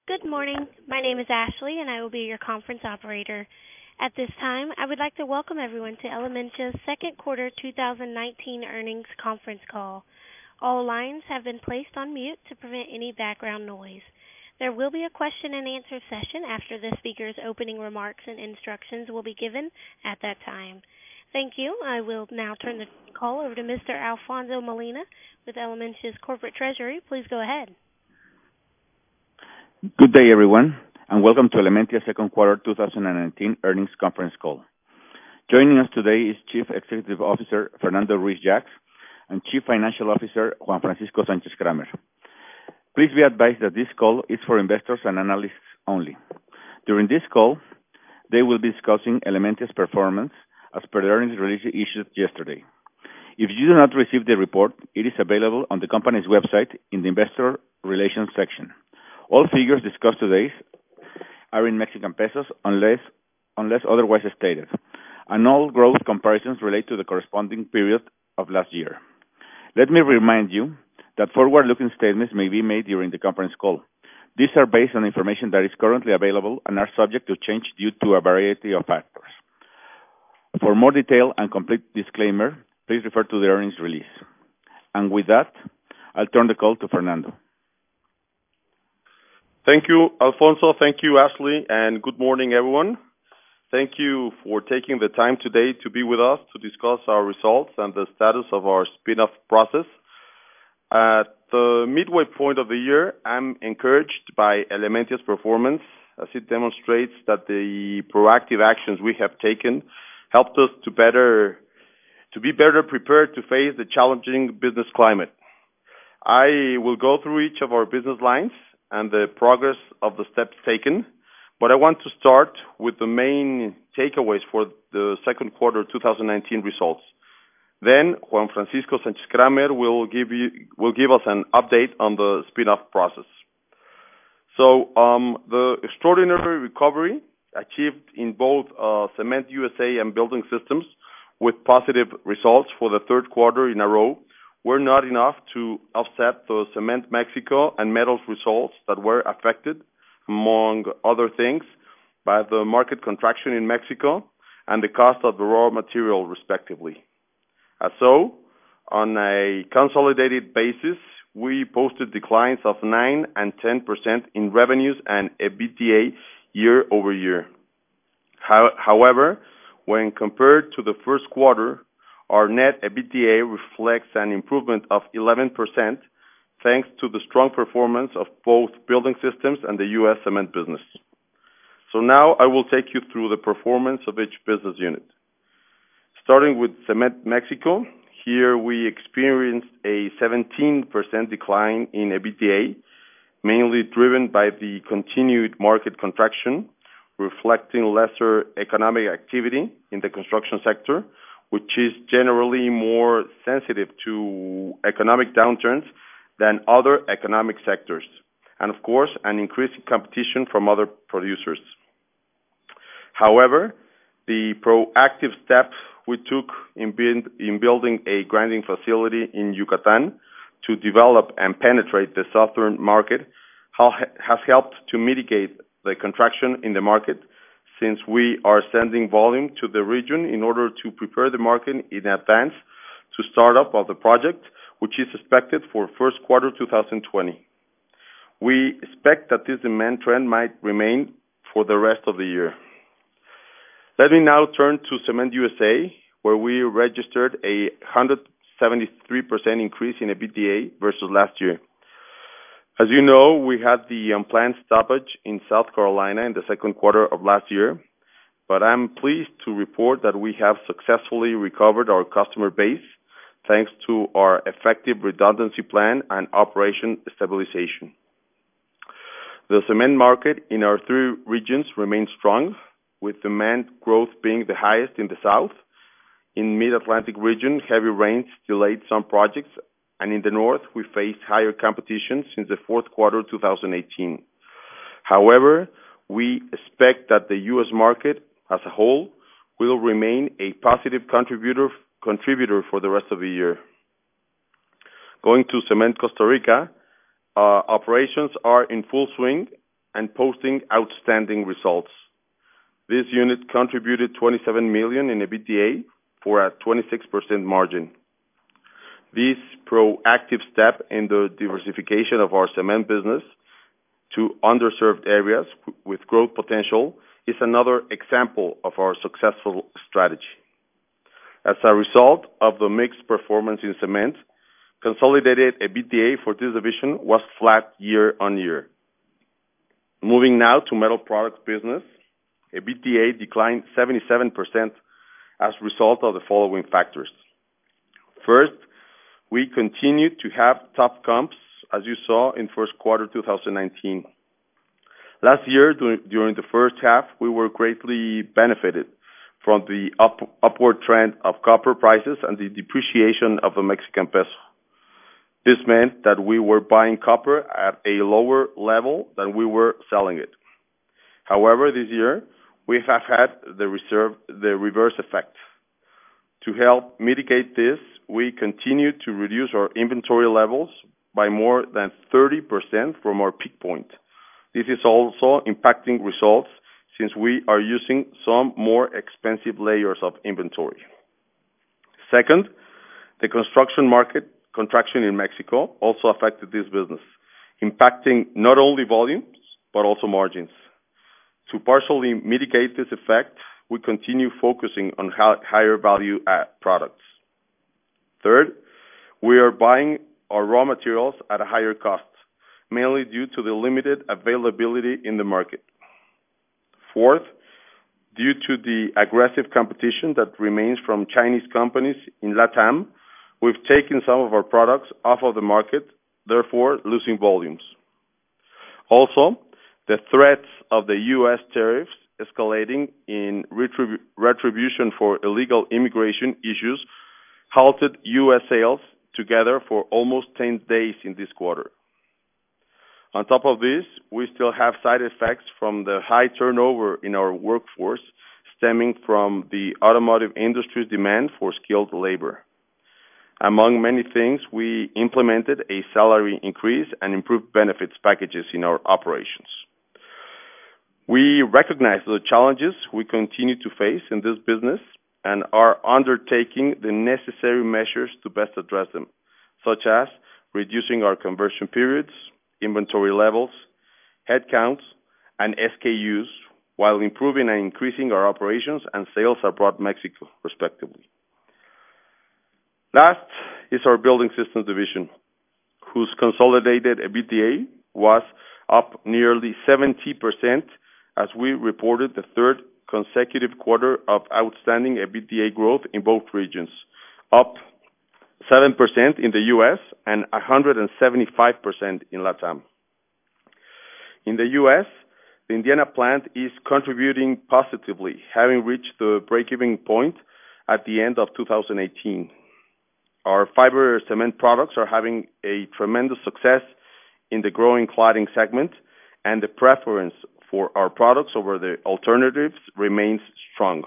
Good morning. My name is Ashley, and I will be your conference operator. At this time, I would like to welcome everyone to Elementia's second quarter 2019 earnings conference call. All lines have been placed on mute to prevent any background noise. There will be a question and answer session after the speaker's opening remarks, and instructions will be given at that time. Thank you. I will now turn the call over to Mr. Alfonso Molina with Elementia's corporate treasury. Please go ahead. Good day, everyone, and welcome to Elementia's second quarter 2019 earnings conference call. Joining us today is Chief Executive Officer Fernando Ruiz-Jacks and Chief Financial Officer Juan Francisco Sánchez-Kramer. Please be advised that this call is for investors and analysts only. During this call, they will be discussing Elementia's performance as per the earnings release issued yesterday. If you do not receive the report, it is available on the company's website in the Investor Relations section. All figures discussed today are in Mexican pesos unless otherwise stated, and all growth comparisons relate to the corresponding period of last year. Let me remind you that forward-looking statements may be made during the conference call. These are based on information that is currently available and are subject to change due to a variety of factors. For more detail and complete disclaimer, please refer to the earnings release. And with that, I'll turn the call to Fernando. Thank you, Alfonso. Thank you, Ashley, and good morning, everyone. Thank you for taking the time today to be with us to discuss our results and the status of our spin-off process. At the midway point of the year, I'm encouraged by Elementia's performance as it demonstrates that the proactive actions we have taken helped us to be better prepared to face the challenging business climate. I will go through each of our business lines and the progress of the steps taken, but I want to start with the main takeaways for the second quarter 2019 results. Then Juan Francisco Sánchez-Kramer will give us an update on the spin-off process. So the extraordinary recovery achieved in both Cement USA and Building Systems with positive results for the third quarter in a row were not enough to offset the Cement Mexico and Metals results that were affected, among other things, by the market contraction in Mexico and the cost of the raw material, respectively. So, on a consolidated basis, we posted declines of 9 and 10% in revenues and EBITDA year over year. However, when compared to the first quarter, our net EBITDA reflects an improvement of 11% thanks to the strong performance of both Building Systems and the U.S. cement business. So now I will take you through the performance of each business unit. Starting with Cement Mexico, here we experienced a 17% decline in EBITDA, mainly driven by the continued market contraction, reflecting lesser economic activity in the construction sector, which is generally more sensitive to economic downturns than other economic sectors, and of course, an increasing competition from other producers. However, the proactive steps we took in building a grinding facility in Yucatan to develop and penetrate the southern market has helped to mitigate the contraction in the market, since we are sending volume to the region in order to prepare the market in advance to start up of the project, which is expected for first quarter 2020. We expect that this demand trend might remain for the rest of the year. Let me now turn to Cement USA, where we registered a 173% increase in EBITDA versus last year. As you know, we had the unplanned stoppage in South Carolina in the second quarter of last year, but I'm pleased to report that we have successfully recovered our customer base thanks to our effective redundancy plan and operation stabilization. The cement market in our three regions remains strong, with demand growth being the highest in the south. In Mid-Atlantic region, heavy rains delayed some projects, and in the north, we faced higher competition since the fourth quarter 2018. However, we expect that the U.S. market as a whole will remain a positive contributor for the rest of the year. Going to Cement Costa Rica, operations are in full swing and posting outstanding results. This unit contributed 27 million in EBITDA for a 26% margin. This proactive step in the diversification of our cement business to underserved areas with growth potential is another example of our successful strategy. As a result of the mixed performance in cement, consolidated EBITDA for this division was flat year-on-year. Moving now to metal products business, EBITDA declined 77% as a result of the following factors. First, we continued to have tough comps, as you saw in first quarter 2019. Last year, during the first half, we were greatly benefited from the upward trend of copper prices and the depreciation of the Mexican peso. This meant that we were buying copper at a lower level than we were selling it. However, this year, we have had the reverse effect. To help mitigate this, we continue to reduce our inventory levels by more than 30% from our peak point. This is also impacting results since we are using some more expensive layers of inventory. Second, the construction market contraction in Mexico also affected this business, impacting not only volumes, but also margins. To partially mitigate this effect, we continue focusing on higher value products. Third, we are buying our raw materials at a higher cost, mainly due to the limited availability in the market. Fourth, due to the aggressive competition that remains from Chinese companies in LATAM, we've taken some of our products off of the market, therefore losing volumes. Also, the threats of the U.S. tariffs escalating in retribution for illegal immigration issues halted U.S. sales together for almost 10 days in this quarter. On top of this, we still have side effects from the high turnover in our workforce stemming from the automotive industry's demand for skilled labor. Among many things, we implemented a salary increase and improved benefits packages in our operations. We recognize the challenges we continue to face in this business and are undertaking the necessary measures to best address them, such as reducing our conversion periods, inventory levels, headcounts, and SKUs, while improving and increasing our operations and sales abroad Mexico, respectively. Last is our building systems division, whose consolidated EBITDA was up nearly 70% as we reported the third consecutive quarter of outstanding EBITDA growth in both regions, up 7% in the U.S. and 175% in LATAM. In the U.S., the Indiana plant is contributing positively, having reached the break-even point at the end of 2018. Our fiber cement products are having a tremendous success in the growing cladding segment, and the preference for our products over the alternatives remains strong.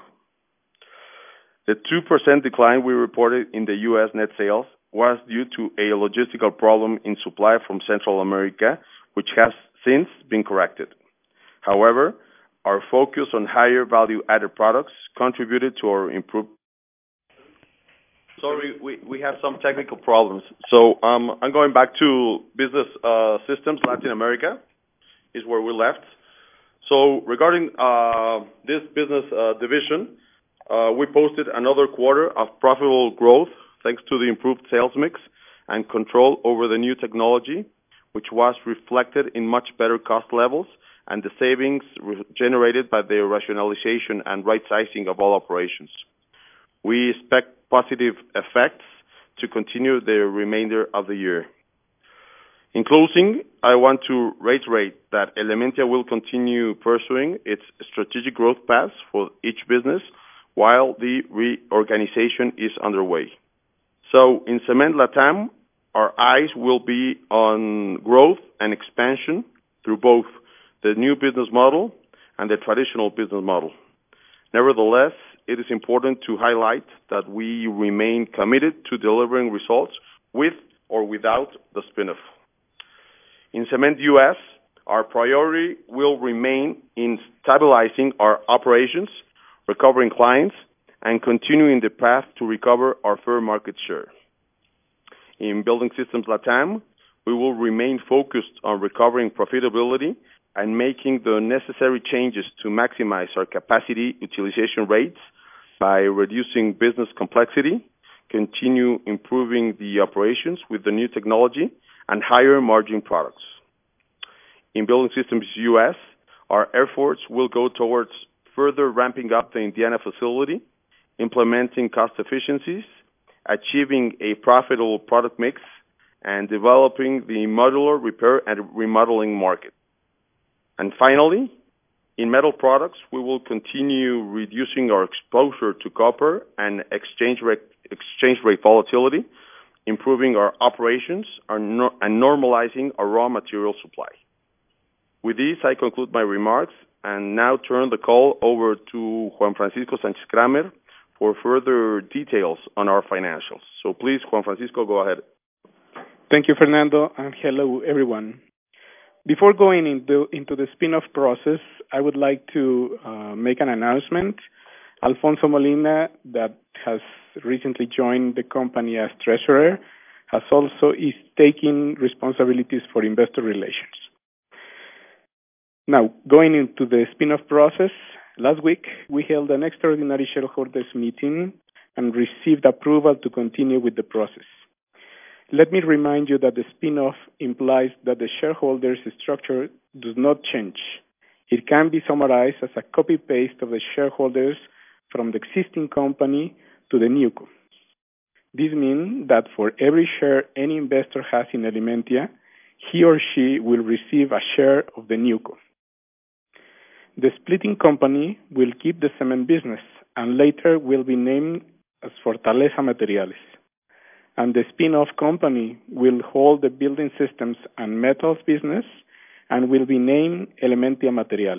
The 2% decline we reported in the U.S. net sales was due to a logistical problem in supply from Central America, which has since been corrected. However, our focus on higher value-added products contributed to our improved. Sorry, we have some technical problems. So I'm going back to business systems. Latin America is where we left. So regarding this business division, we posted another quarter of profitable growth thanks to the improved sales mix and control over the new technology, which was reflected in much better cost levels and the savings generated by the rationalization and right-sizing of all operations. We expect positive effects to continue the remainder of the year. In closing, I want to reiterate that Elementia will continue pursuing its strategic growth paths for each business while the reorganization is underway. So in Cement LATAM, our eyes will be on growth and expansion through both the new business model and the traditional business model. Nevertheless, it is important to highlight that we remain committed to delivering results with or without the spin-off. In Cement US, Our priority will remain in stabilizing our operations, recovering clients, and continuing the path to recover our fair market share. In Building Systems LATAM, we will remain focused on recovering profitability and making the necessary changes to maximize our capacity utilization rates by reducing business complexity, continue improving the operations with the new technology, and higher margin products. In Building Systems US, our efforts will go towards further ramping up the Indiana facility, implementing cost efficiencies, achieving a profitable product mix, and developing the modular repair and remodeling market. And finally, in metal products, we will continue reducing our exposure to copper and exchange rate volatility, improving our operations and normalizing our raw material supply. With this, I conclude my remarks and now turn the call over to Juan Francisco Sanchez Kramer for further details on our financials. So please, Juan Francisco, go ahead. Thank you, Fernando, and hello, everyone. Before going into the spin-off process, I would like to make an announcement. Alfonso Molina, that has recently joined the company as treasurer, is taking responsibilities for investor relations. Now, going into the spin-off process, last week we held an extraordinary shareholders meeting and received approval to continue with the process. Let me remind you that the spin-off implies that the shareholders' structure does not change. It can be summarized as a copy-paste of the shareholders from the existing company to the NewCo. This means that for every share any investor has in Elementia, he or she will receive a share of the NewCo. The splitting company will keep the cement business and later will be named as Fortaleza Materiales. And the spin-off company will hold the building systems and metals business and will be named Elementia Materiales.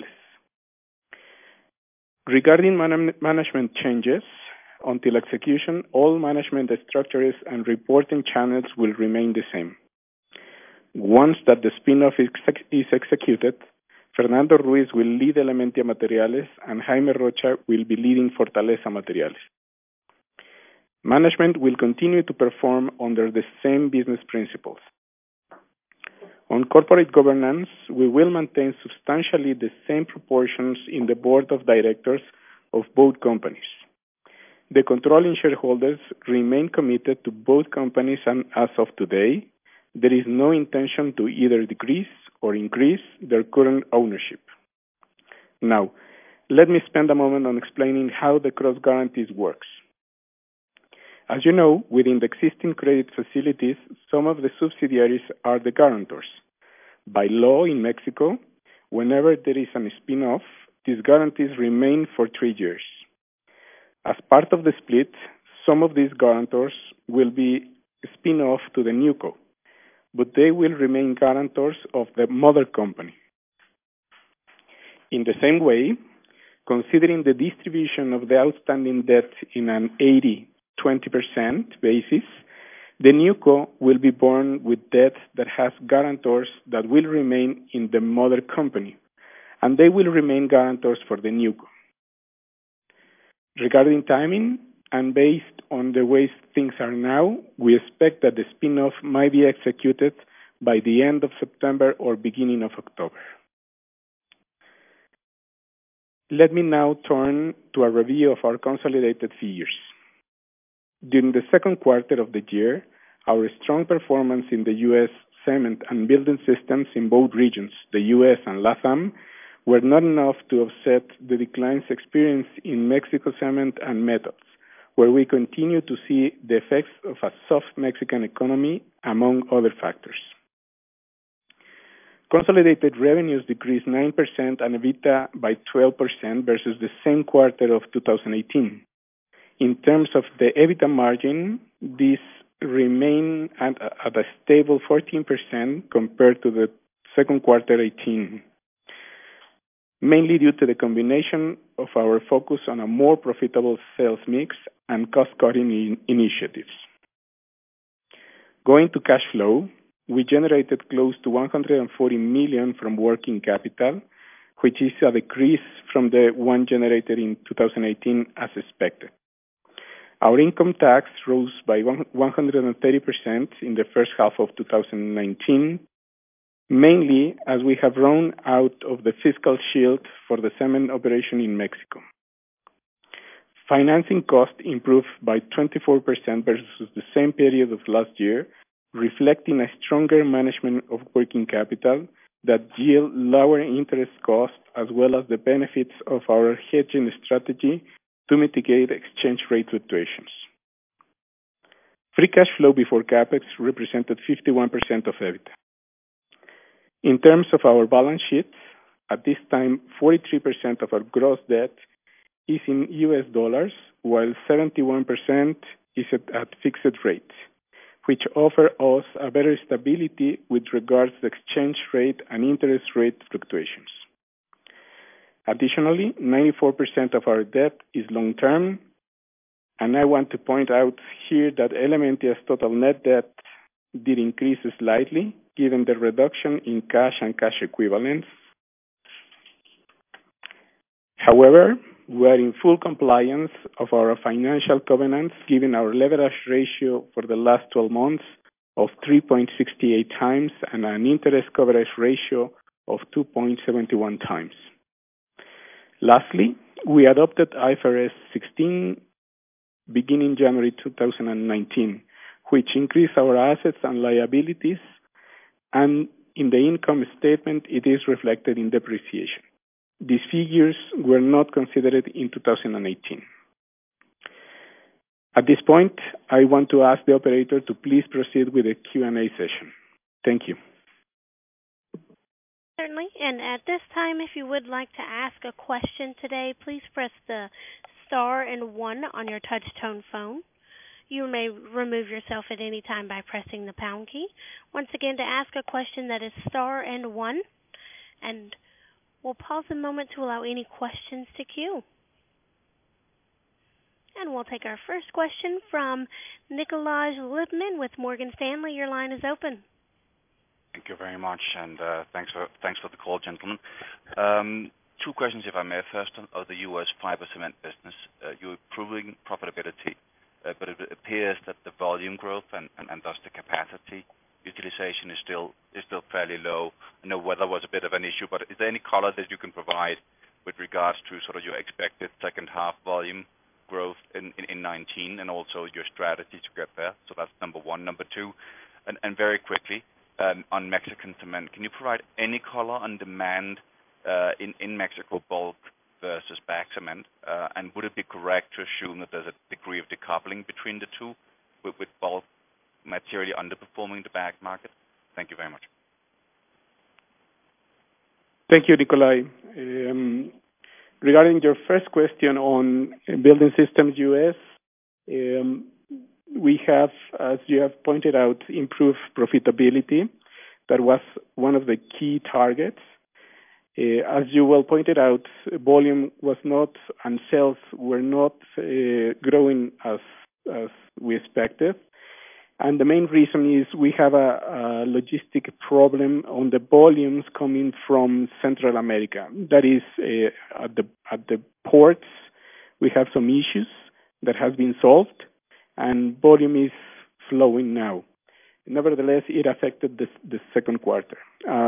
Regarding management changes, until execution, all management structures and reporting channels will remain the same. Once that the spin-off is executed, Fernando Ruiz will lead Elementia Materiales and Jaime Rocha will be leading Fortaleza Materiales. Management will continue to perform under the same business principles. On corporate governance, we will maintain substantially the same proportions in the board of directors of both companies. The controlling shareholders remain committed to both companies, and as of today, there is no intention to either decrease or increase their current ownership. Now, let me spend a moment on explaining how the cross guarantees works. As you know, within the existing credit facilities, some of the subsidiaries are the guarantors. By law in Mexico, whenever there is a spin-off, these guarantees remain for 3 years. As part of the split, some of these guarantors will be spin-off to the NewCo, but they will remain guarantors of the mother company. In the same way, considering the distribution of the outstanding debt in an 80-20% basis, the NewCo will be born with debt that has guarantors that will remain in the mother company, and they will remain guarantors for the NewCo. Regarding timing, and based on the way things are now, we expect that the spin-off might be executed by the end of September or beginning of October. Let me now turn to a review of our consolidated figures. During the second quarter of the year, our strong performance in the U.S. cement and building systems in both regions, the U.S. and LATAM, were not enough to offset the declines experienced in Mexico cement and metals, where we continue to see the effects of a soft Mexican economy, among other factors. Consolidated revenues decreased 9% and EBITDA by 12% versus the same quarter of 2018. In terms of the EBITDA margin, this remained at a stable 14% compared to the second quarter 18, mainly due to the combination of our focus on a more profitable sales mix and cost-cutting initiatives. Going to cash flow, we generated close to 140 million from working capital, which is a decrease from the one generated in 2018 as expected. Our income tax rose by 130% in the first half of 2019, mainly as we have run out of the fiscal shield for the cement operation in Mexico. Financing cost improved by 24% versus the same period of last year, reflecting a stronger management of working capital that yield lower interest costs as well as the benefits of our hedging strategy to mitigate exchange rate fluctuations. Free cash flow before CapEx represented 51% of EBITDA. In terms of our balance sheet, at this time, 43% of our gross debt is in US dollars, while 71% is at fixed rates, which offer us a better stability with regards to exchange rate and interest rate fluctuations. Additionally, 94% of our debt is long-term, and I want to point out here that Elementia's total net debt did increase slightly, given the reduction in cash and cash equivalents. However, we are in full compliance of our financial covenants, given our leverage ratio for the last 12 months of 3.68 times and an interest coverage ratio of 2.71 times. Lastly, we adopted IFRS 16 beginning January 2019, which increased our assets and liabilities, and in the income statement it is reflected in depreciation. These figures were not considered in 2018. At this point, I want to ask the operator to please proceed with the Q&A session. Thank you. Certainly, and at this time, if you would like to ask a question today, please press the star and 1 on your touch-tone phone. You may remove yourself at any time by pressing the pound key. Once again, to ask a question, that is star and 1. And we'll pause a moment to allow any questions to queue. And we'll take our first question from Nikolaj Lippmann with Morgan Stanley. Your line is open. Thank you very much, and thanks for the call, gentlemen. Two questions, if I may. First, of the U.S. fiber cement business. You're improving profitability, but it appears that the volume growth and thus the capacity utilization is still fairly low. I know weather was a bit of an issue, but is there any color that you can provide with regards to sort of your expected second half volume growth in 19 and also your strategy to get there? So that's number one. Number two, and very quickly, on Mexican cement, can you provide any color on demand in Mexico, bulk versus bag cement? And would it be correct to assume that there's a degree of decoupling between the two, with bulk materially underperforming the bag market? Thank you very much. Thank you, Nikolai. Regarding your first question on Building Systems US, we have, as you have pointed out, improved profitability. That was one of the key targets. As you well pointed out, volume was not and sales were not growing as we expected. And the main reason is we have a logistic problem on the volumes coming from Central America. That is, at the ports, we have some issues that have been solved, and volume is flowing now. Nevertheless, it affected the second quarter.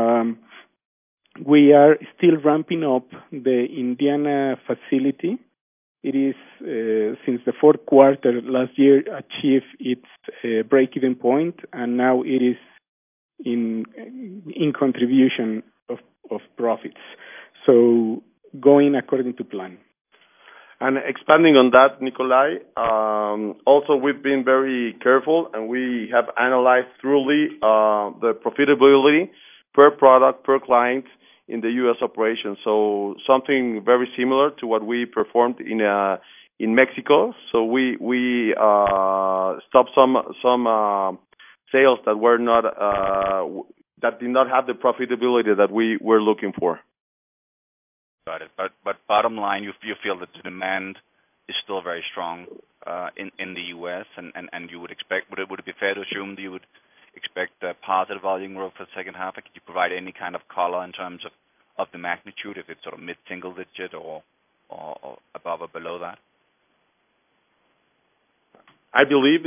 We are still ramping up the Indiana facility. It is, since the fourth quarter last year, achieved its break-even point, and now it is in contribution of profits. So, going according to plan. And expanding on that, Nikolai, also we've been very careful and we have analyzed thoroughly the profitability per product, per client in the U.S. operation. So something very similar to what we performed in Mexico. So we stopped some sales that were not that did not have the profitability that we were looking for. Got it. But bottom line, you feel that the demand is still very strong in the U.S. and you would expect, would it be fair to assume that you would expect positive volume growth for the second half? Could you provide any kind of color in terms of the magnitude, if it's sort of mid-single digit or above or below that? I believe,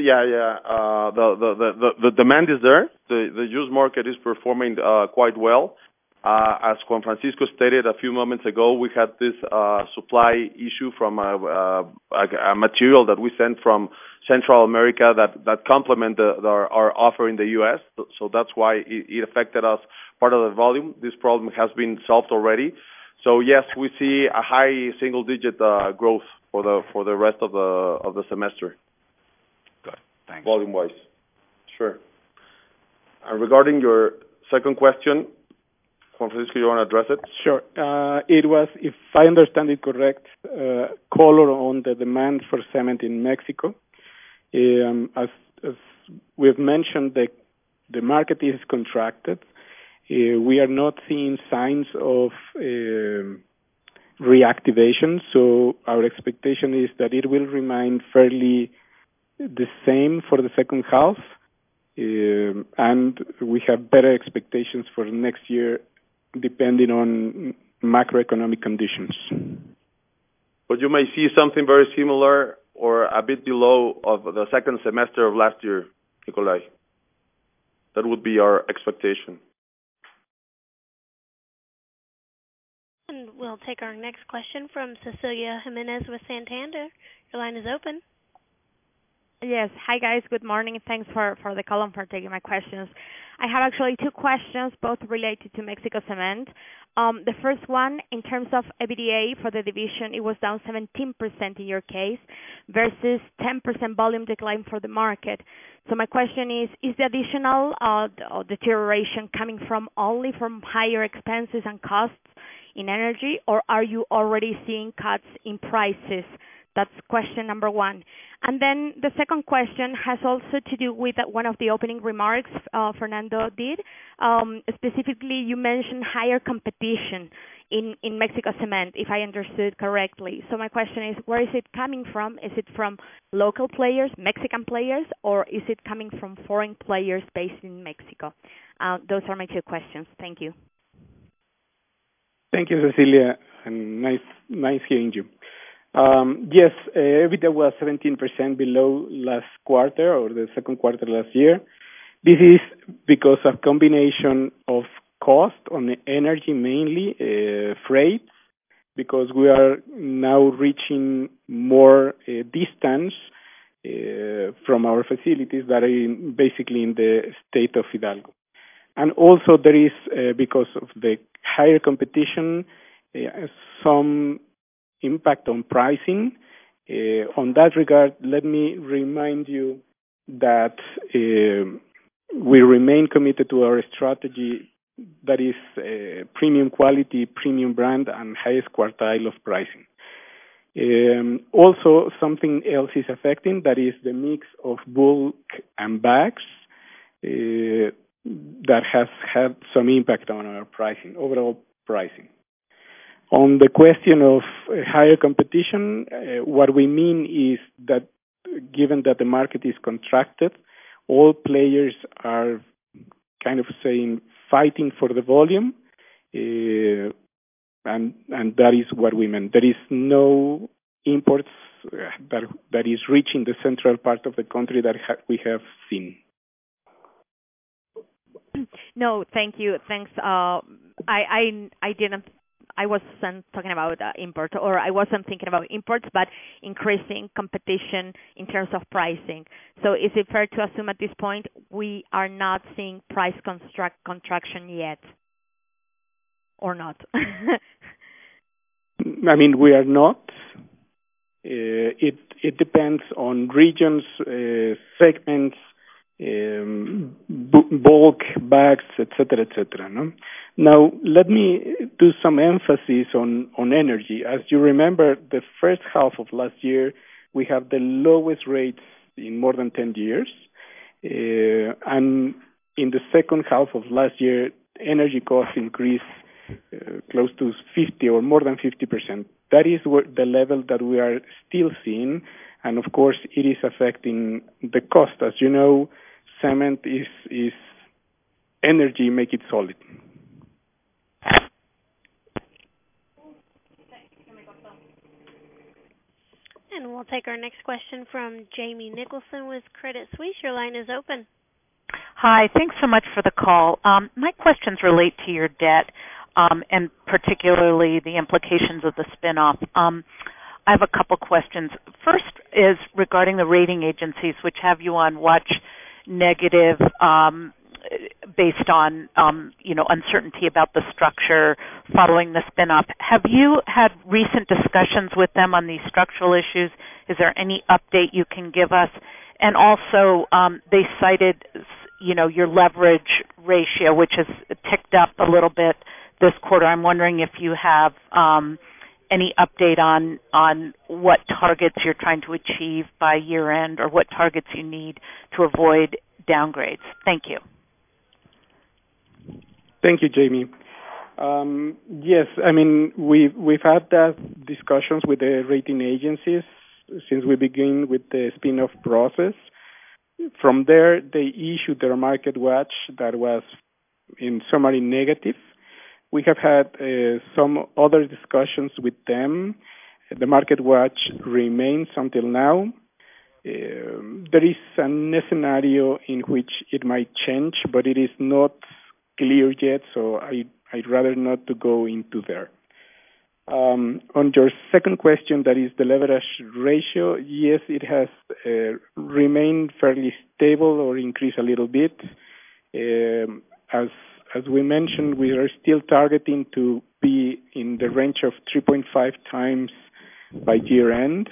the demand is there. The used market is performing quite well. As Juan Francisco stated a few moments ago, we had this supply issue from a material that we sent from Central America that complement our offer in the U.S. So that's why it affected us part of the volume. This problem has been solved already. So yes, we see a high single-digit growth for the rest of the semester. Good. Thanks. Volume-wise. Sure. And regarding your second question, Juan Francisco, you want to address it? Sure. It was, if I understand it correct, color on the demand for cement in Mexico. As we've mentioned, the market is contracted. We are not seeing signs of reactivation, so our expectation is that it will remain fairly the same for the second half, and we have better expectations for next year depending on macroeconomic conditions. But you may see something very similar or a bit below of the second semester of last year, Nikolai. That would be our expectation. And we'll take our next question from Cecilia Jimenez with Santander. Your line is open. Yes. Hi, guys. Good morning. Thanks for the call and for taking my questions. I have actually two questions, both related to Mexico Cement. The first one, in terms of EBITDA for the division, it was down 17% in your case versus 10% volume decline for the market. So my question is the additional deterioration coming only from higher expenses and costs in energy, or are you already seeing cuts in prices? That's question number one. And then the second question has also to do with one of the opening remarks Fernando did. Specifically, you mentioned higher competition in Mexico Cement, if I understood correctly. So my question is, where is it coming from? Is it from local players, Mexican players, or is it coming from foreign players based in Mexico? Those are my two questions. Thank you. Thank you, Cecilia, and nice hearing you. Yes, EBITDA was 17% below last quarter or the second quarter last year. This is because of combination of cost on the energy, mainly freight, because we are now reaching more distance from our facilities that are basically in the state of Hidalgo. And also there is, because of the higher competition, some impact on pricing. On that regard, let me remind you that we remain committed to our strategy that is premium quality, premium brand, and highest quartile of pricing. Also, something else is affecting, that is the mix of bulk and bags that has had some impact on our pricing, overall pricing. On the question of higher competition, what we mean is that given that the market is contracted, all players are kind of saying fighting for the volume, and that is what we meant. There is no imports that is reaching the central part of the country that we have seen. No, thank you. Thanks. I wasn't talking about import, or I wasn't thinking about imports, but increasing competition in terms of pricing. So is it fair to assume at this point we are not seeing price contraction yet, or not? I mean, we are not. It depends on regions, segments, bulk bags, etc., etc. No? Now, let me do some emphasis on energy. As you remember, the first half of last year, we have the lowest rates in more than 10 years. And in the second half of last year, energy costs increased close to 50 or more than 50%. That is the level that we are still seeing. And of course, it is affecting the cost. As you know, cement is energy make it solid. And we'll take our next question from Jamie Nicholson with Credit Suisse. Your line is open. Hi, thanks so much for the call. My questions relate to your debt, and particularly the implications of the spinoff. I have a couple questions. First is regarding the rating agencies, which have you on watch negative based on uncertainty about the structure following the spinoff. Have you had recent discussions with them on these structural issues? Is there any update you can give us? And also, they cited your leverage ratio, which has ticked up a little bit this quarter. I'm wondering if you have any update on what targets you're trying to achieve by year end, or what targets you need to avoid downgrades. Thank you. Thank you, Jamie. Yes, we've had that discussions with the rating agencies since we began with the spin-off process. From there, they issued their market watch that was, in summary, negative. We have had some other discussions with them. The market watch remains until now. There is a scenario in which it might change, but it is not clear yet, so I'd rather not to go into there. On your second question, that is the leverage ratio, yes, it has remained fairly stable or increased a little bit. As we mentioned, we are still targeting to be in the range of 3.5 times by year end.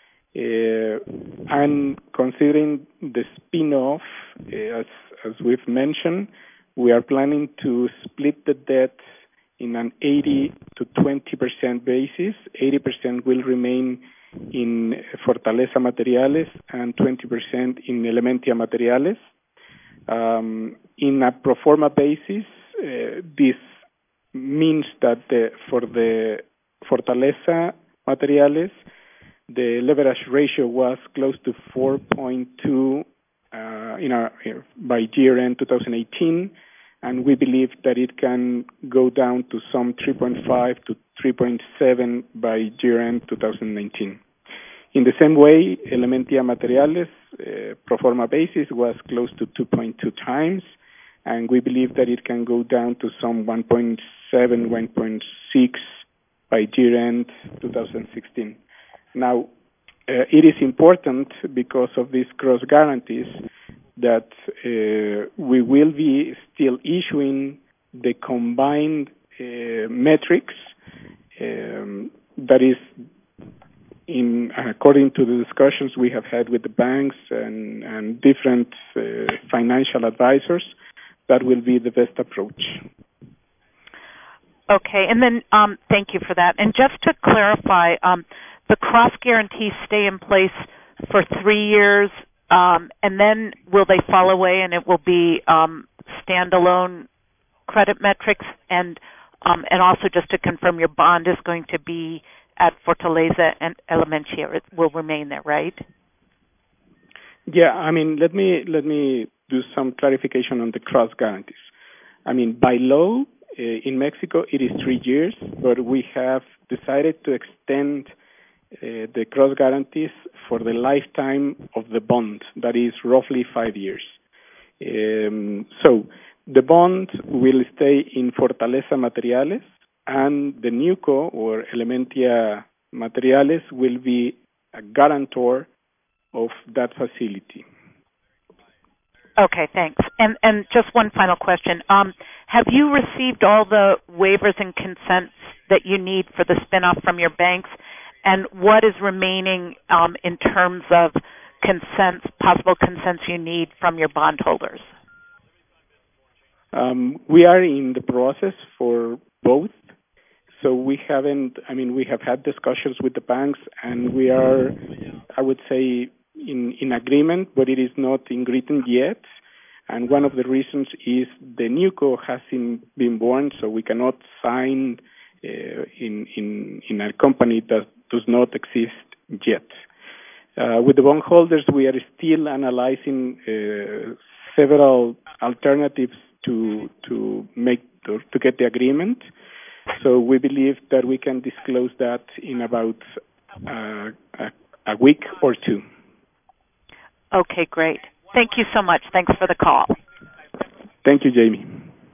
And considering the spin-off, as we've mentioned, we are planning to split the debt in an 80 to 20% basis. 80% will remain in Fortaleza Materiales and 20% in Elementia Materiales. In a pro forma basis, this means that for the Fortaleza Materiales, the leverage ratio was close to 4.2 by year end 2018, and we believe that it can go down to some 3.5 to 3.7 by year end 2019. In the same way, Elementia Materiales pro forma basis was close to 2.2 times, and we believe that it can go down to some 1.7, 1.6 by year end 2016. Now, it is important because of these cross guarantees that we will be still issuing the combined metrics that is according to the discussions we have had with the banks and different financial advisors. That will be the best approach. Okay, and then thank you for that. And just to clarify, the cross guarantees stay in place for 3 years, and then will they fall away and it will be standalone credit metrics? And also just to confirm, your bond is going to be at Fortaleza and Elementia. It will remain there, right? Yeah, let me do some clarification on the cross guarantees. By law, in Mexico, it is 3 years, but we have decided to extend the cross guarantees for the lifetime of the bond, that is roughly 5 years. So the bond will stay in Fortaleza Materiales, and the NewCo, or Elementia Materiales, will be a guarantor of that facility. Okay, thanks. And just one final question. Have you received all the waivers and consents that you need for the spinoff from your banks? And what is remaining in terms of consents, possible consents you need from your bondholders? We are in the process for both. So we haven't, we have had discussions with the banks, and we are, I would say, in agreement, but it is not in written yet. And one of the reasons is the NewCo hasn't been born, so we cannot sign in a company that does not exist yet. With the bondholders, we are still analyzing several alternatives to get the agreement. So we believe that we can disclose that in about a week or two. Okay, great. Thank you so much. Thanks for the call. Thank you, Jamie.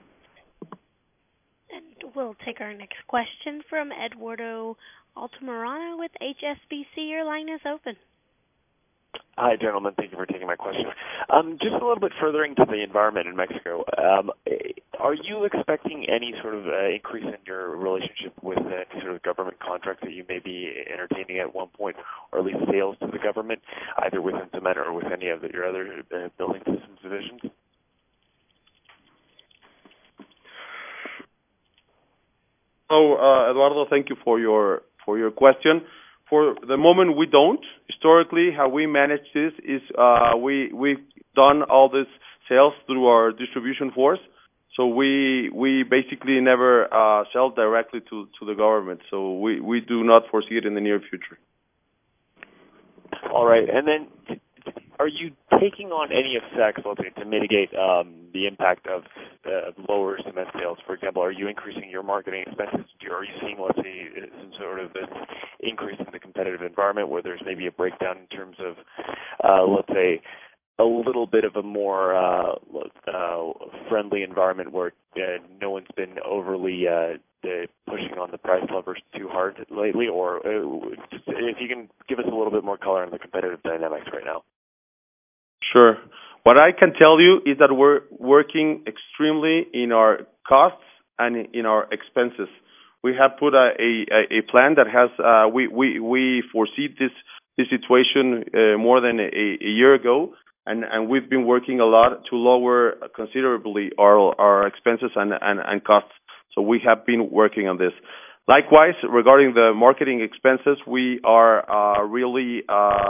And we'll take our next question from Eduardo Altamirano with HSBC. Your line is open. Hi, gentlemen. Thank you for taking my question. Just a little bit further into the environment in Mexico, are you expecting any sort of increase in your relationship with any sort of government contract that you may be entertaining at one point, or at least sales to the government, either within cement or with any of your other building systems divisions? So, Eduardo, thank you for your question. For the moment, we don't. Historically, how we manage this is we've done all this sales through our distribution force. So we basically never sell directly to the government. So we do not foresee it in the near future. All right. And then are you taking on any effects, let's say, to mitigate the impact of lower cement sales? For example, are you increasing your marketing expenses? Are you seeing, let's say, some sort of an increase in the competitive environment where there's maybe a breakdown in terms of, let's say, a little bit of a more friendly environment where no one's been overly pushing on the price levers too hard lately? Or if you can give us a little bit more color on the competitive dynamics right now. Sure. What I can tell you is that we're working extremely in our costs and in our expenses. We have put a plan that has we foresee this situation more than a year ago, and we've been working a lot to lower considerably our expenses and costs. So we have been working on this. Likewise, regarding the marketing expenses, we are really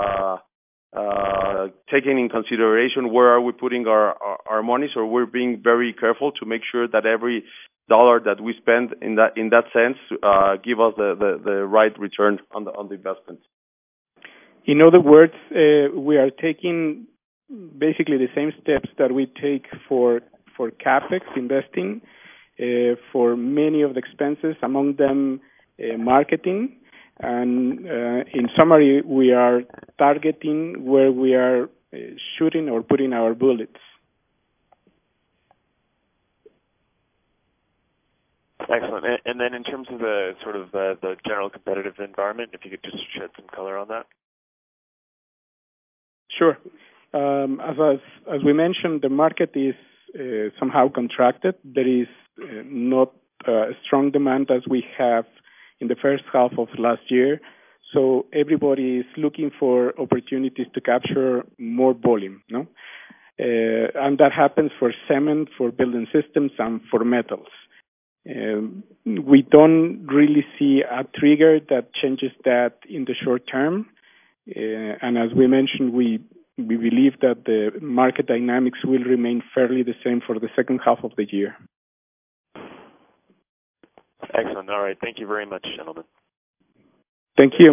taking in consideration where are we putting our money. So we're being very careful to make sure that every dollar that we spend in that sense give us the right return on the investment. In other words, we are taking basically the same steps that we take for capex investing for many of the expenses, among them marketing. And in summary, we are targeting where we are shooting or putting our bullets. Excellent. And then in terms of the sort of the general competitive environment, if you could just shed some color on that. Sure. As we mentioned, the market is somehow contracted. There is not strong demand as we have in the first half of last year. So everybody is looking for opportunities to capture more volume, no? And that happens for cement, for building systems, and for metals. We don't really see a trigger that changes that in the short term. And as we mentioned, we believe that the market dynamics will remain fairly the same for the second half of the year. Excellent. All right. Thank you very much, gentlemen. Thank you.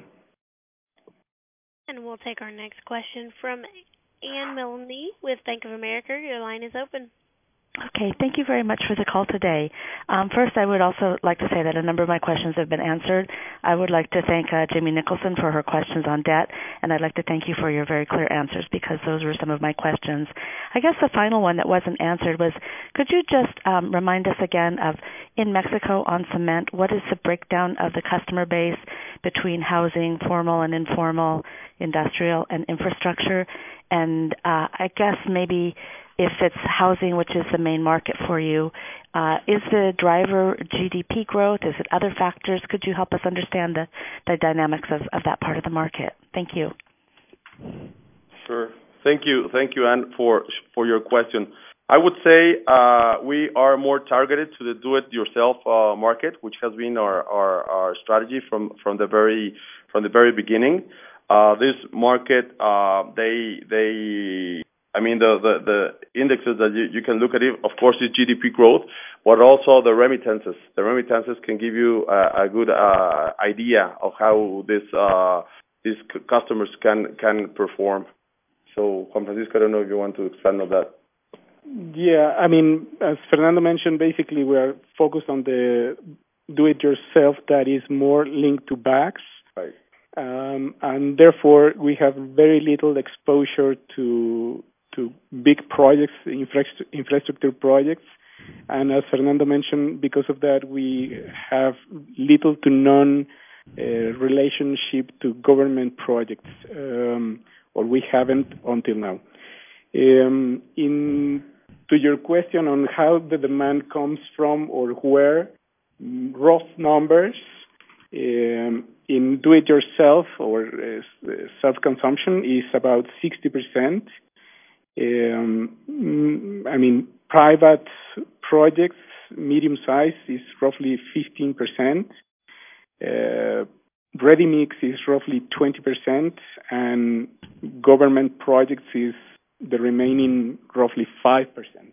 And we'll take our next question from Anne Milne with Bank of America. Your line is open. Okay, thank you very much for the call today. First, I would also like to say that a number of my questions have been answered. I would like to thank Jamie Nicholson for her questions on debt, and I'd like to thank you for your very clear answers because those were some of my questions. I guess the final one that wasn't answered was, could you just remind us again of, in Mexico on cement, what is the breakdown of the customer base between housing, formal and informal, industrial and infrastructure? And I guess maybe if it's housing, which is the main market for you, is the driver GDP growth? Is it other factors? Could you help us understand the dynamics of that part of the market? Thank you. Sure. Thank you, Anne, for your question. I would say we are more targeted to the do-it-yourself market, which has been our strategy from the very beginning. This market, the indexes that you can look at it, of course, is GDP growth, but also the remittances. The remittances can give you a good idea of how this these customers can perform. So, Juan Francisco, I don't know if you want to expand on that. Yeah, I mean, as Fernando mentioned, basically we are focused on the do-it-yourself that is more linked to bags. Right. And therefore we have very little exposure to big projects, infrastructure projects. And as Fernando mentioned, because of that, we have little to none relationship to government projects, or we haven't until now. To your question on how the demand comes from or where, rough numbers, in do-it-yourself or self-consumption is about 60%. I mean, private projects, medium size, is roughly 15%. Ready-mix is roughly 20%, and government projects is the remaining roughly 5%.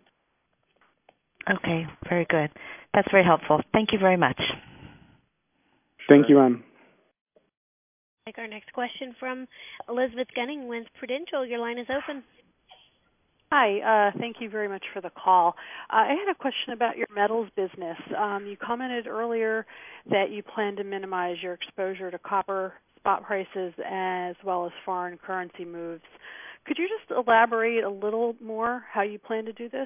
Okay, very good. That's very helpful. Thank you very much. Thank you, Anne. Take our next question from Elizabeth Gunning with Prudential. Your line is open. Hi, thank you very much for the call. I had a question about your metals business. You commented earlier that you plan to minimize your exposure to copper spot prices as well as foreign currency moves. Could you just elaborate a little more how you plan to do this?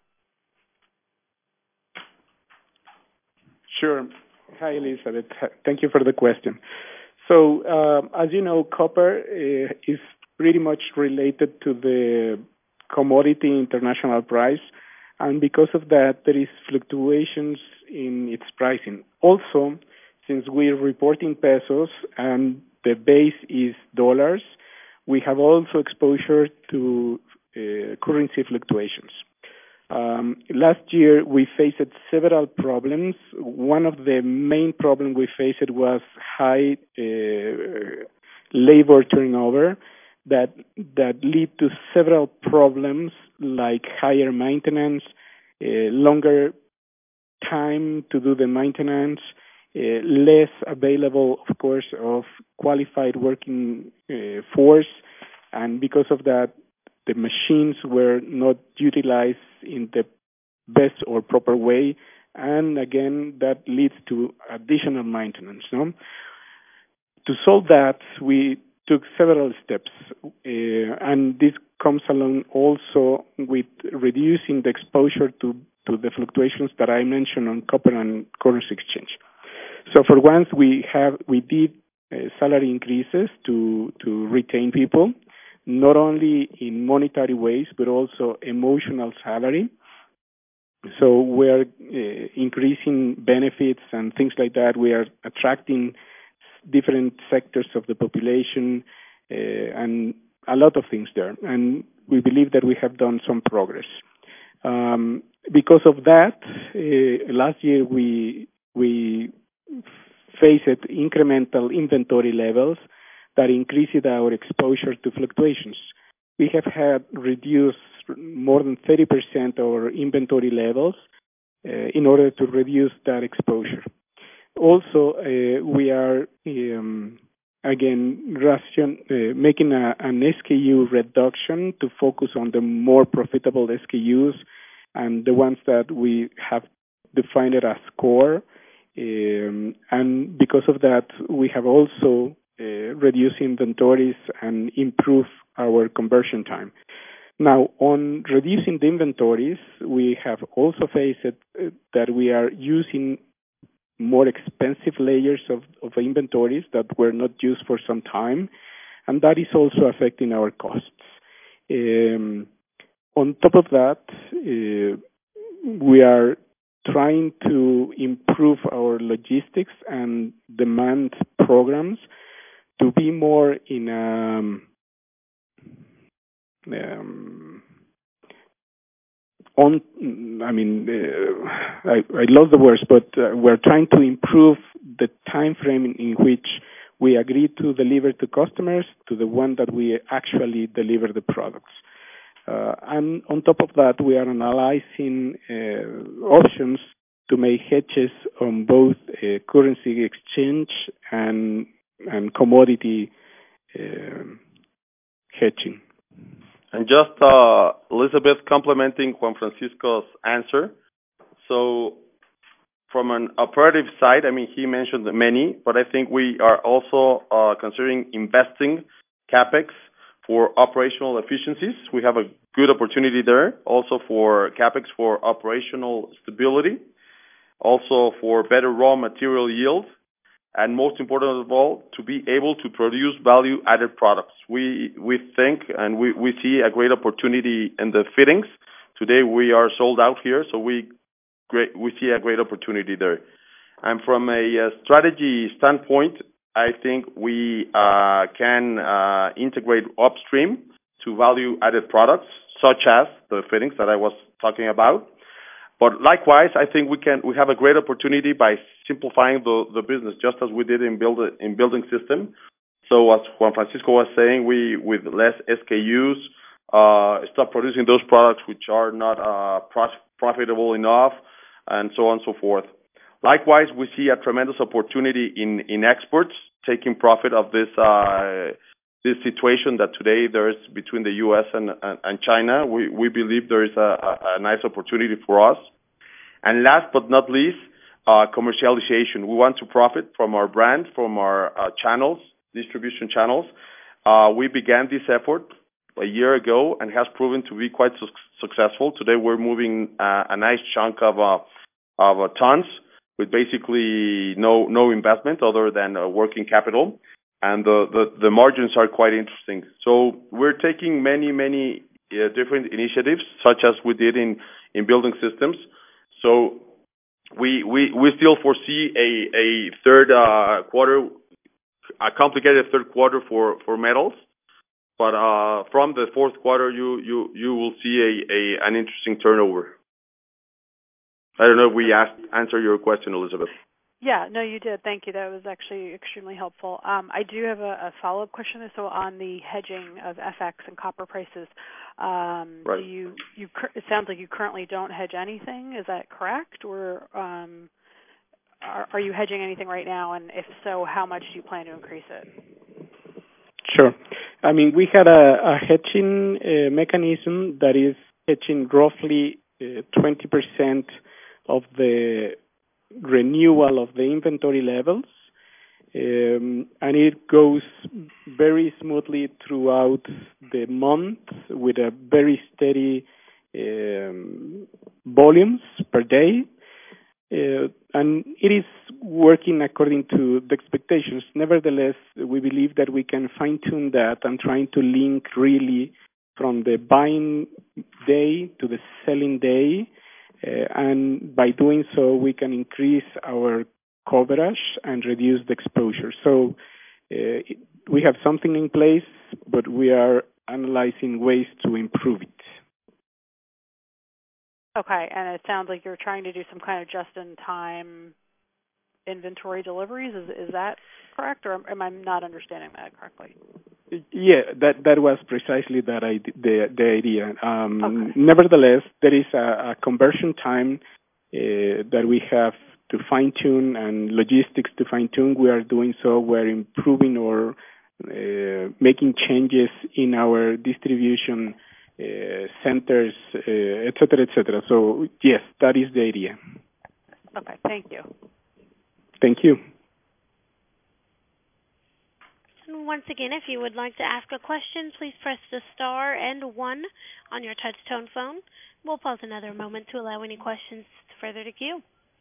Sure. Hi, Elizabeth. Thank you for the question. So, as you know, copper is pretty much related to the commodity international price, and because of that, there is fluctuations in its pricing. Also, since we're reporting pesos and the base is dollars, we have also exposure to currency fluctuations. Last year, we faced several problems. One of the main problems we faced was high labor turnover that lead to several problems like higher maintenance, longer time to do the maintenance, less available, of course, of qualified working force, and because of that, the machines were not utilized in the best or proper way, and again, that leads to additional maintenance. No? To solve that, we took several steps, and this comes along also with reducing the exposure to the fluctuations that I mentioned on copper and currency exchange. So for once, we did salary increases to retain people, not only in monetary ways, but also emotional salary. So we're increasing benefits and things like that. We are attracting different sectors of the population and a lot of things there. And we believe that we have done some progress. Because of that, last year we faced incremental inventory levels that increased our exposure to fluctuations. We have had reduced more than 30% our inventory levels in order to reduce that exposure. Also, we are again making an SKU reduction to focus on the more profitable SKUs and the ones that we have defined it as core. And because of that, we have also reduced inventories and improved our conversion time. Now, on reducing the inventories, we have also faced that we are using more expensive layers of inventories that were not used for some time, and that is also affecting our costs. On top of that, we are trying to improve our logistics and demand programs to be more in I love the words, but we're trying to improve the time frame in which we agree to deliver to customers to the one that we actually deliver the products. And on top of that, we are analyzing options to make hedges on both currency exchange and commodity hedging. And just Elizabeth complementing Juan Francisco's answer. So from an operative side, I mean, he mentioned many, but I think we are also considering investing CapEx for operational efficiencies. We have a good opportunity there, also for CapEx for operational stability, also for better raw material yield, and most important of all, to be able to produce value-added products. We think and we see a great opportunity in the fittings. Today we are sold out here, so we see a great opportunity there. And from a strategy standpoint, I think we can integrate upstream to value-added products, such as the fittings that I was talking about. But likewise, I think we have a great opportunity by simplifying the business, just as we did in building system. So as Juan Francisco was saying, we with less SKUs stop producing those products which are not profitable enough, and so on and so forth. Likewise, we see a tremendous opportunity in exports, taking profit of this situation that today there is between the U.S. and China. We believe there is a nice opportunity for us. And last but not least, commercialization. We want to profit from our brand, from our channels, distribution channels. We began this effort a year ago and has proven to be quite successful. Today we're moving a nice chunk of tons with basically no investment other than working capital. And the margins are quite interesting. So we're taking many different initiatives, such as we did in building systems. So we still foresee a third quarter, a complicated third quarter for metals. But from the fourth quarter, you will see an interesting turnover. I don't know if we answer your question, Elizabeth. Yeah, no, you did. Thank you. That was actually extremely helpful. I do have a follow-up question. So on the hedging of FX and copper prices, right. It sounds like you currently don't hedge anything. Is that correct? Or are you hedging anything right now? And if so, how much do you plan to increase it? Sure. I mean, we had a hedging mechanism that is hedging roughly 20% of the renewal of the inventory levels, and it goes very smoothly throughout the month with a very steady volumes per day, and it is working according to the expectations. Nevertheless, we believe that we can fine-tune that and trying to link really from the buying day to the selling day, and by doing so, we can increase our coverage and reduce the exposure. So we have something in place, but we are analyzing ways to improve it. Okay, and it sounds like you're trying to do some kind of just-in-time inventory deliveries. Is that correct, or am I not understanding that correctly? Yeah, that was precisely the idea. Okay. Nevertheless, there is a conversion time that we have to fine-tune and logistics to fine-tune. We are doing so. We're improving or making changes in our distribution centers, et cetera, et cetera. So, yes, that is the idea. Okay, thank you. Thank you. Once again, if you would like to ask a question, please press the star and 1 on your touch-tone phone. We'll pause another moment to allow any questions further to queue.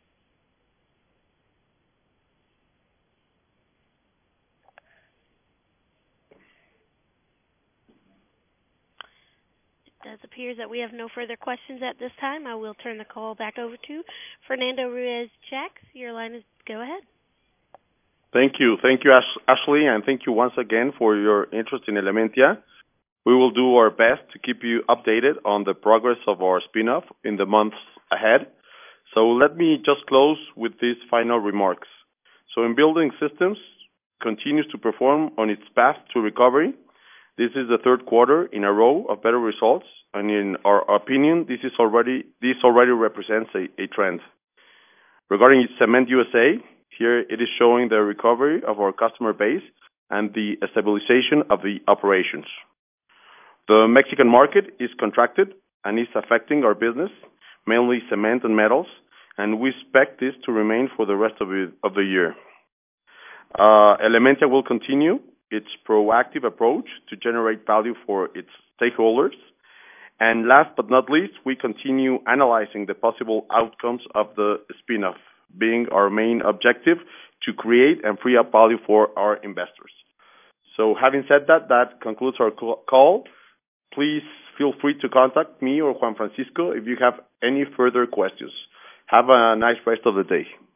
It does appear that we have no further questions at this time. I will turn the call back over to Fernando Ruiz-Jax. Your line is, go ahead. Thank you, Ashley, and thank you once again for your interest in Elementia. We will do our best to keep you updated on the progress of our spin-off in the months ahead. So let me just close with these final remarks. So in building systems, continues to perform on its path to recovery. This is the third quarter in a row of better results, and in our opinion, this already represents a trend. Regarding Cement USA, here it is showing the recovery of our customer base and the stabilization of the operations. The Mexican market is contracted and is affecting our business, mainly cement and metals, and we expect this to remain for the rest of the year. Elementia will continue its proactive approach to generate value for its stakeholders. And last but not least, we continue analyzing the possible outcomes of the spin-off, being our main objective to create and free up value for our investors. So having said that, that concludes our call. Please feel free to contact me or Juan Francisco if you have any further questions. Have a nice rest of the day.